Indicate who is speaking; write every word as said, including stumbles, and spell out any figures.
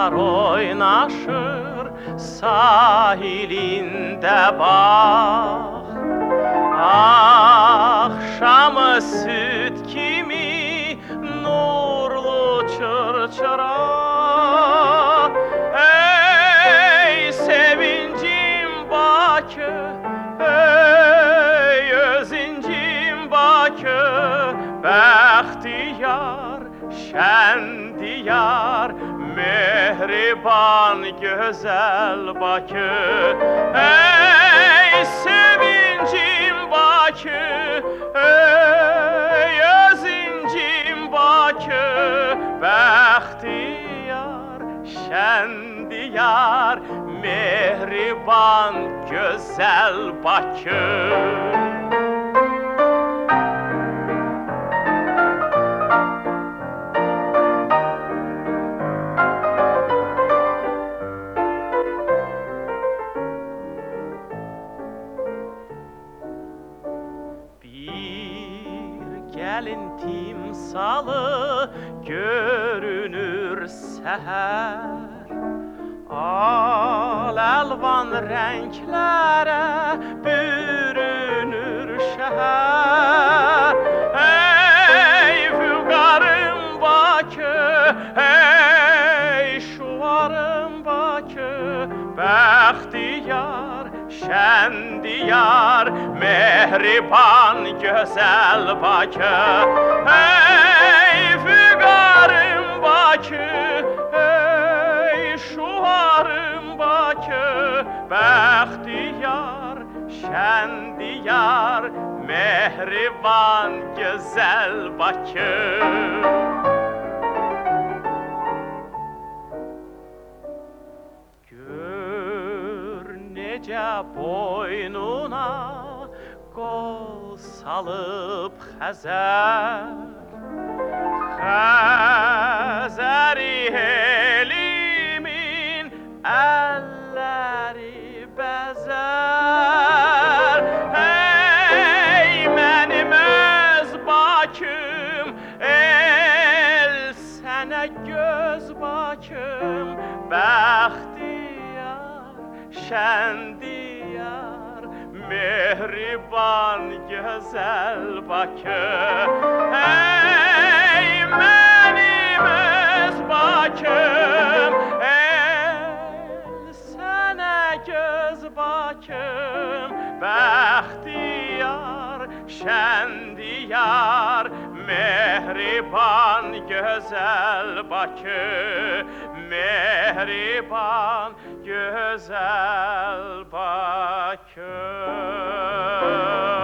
Speaker 1: Kuşlar oynaşır sahilinde bak. Akşamı süt kimi nurlu çırçıra. Ey sevincim Bakı, ey özüncim Bakı, bəxtiyar, şən diyar, mehriban, güzel Bakı. Ey sevincim Bakı, ey özüncim Bakı, bəxtiyar, şən diyar, mehriban, güzel Bakı. Gəlin timsalı görünür səhər, al-əlvan rənglərə bürünür şəhər. Ey füqarım Bakı, ey şuvarım Bakı, bəxtiyar, şən diyar, mehriban, güzel Bakı. Ey füqarım Bakı, ey şuvarım Bakı, bəxtiyar, şən diyar, mehriban, güzel Bakı. Necə boynuna qol salıb Xəzər, Xəzəri elimin əlləri bəzər. Ey mənim öz Bakım, el sənə göz Bakım, bəxtiyar, şən diyar, mehriban, güzel Bakı. Ey mənim öz Bakım, el sənə göz Bakım, bəxtiyar, şən diyar, mehriban, güzel Bakı, mehriban, güzel Bakı.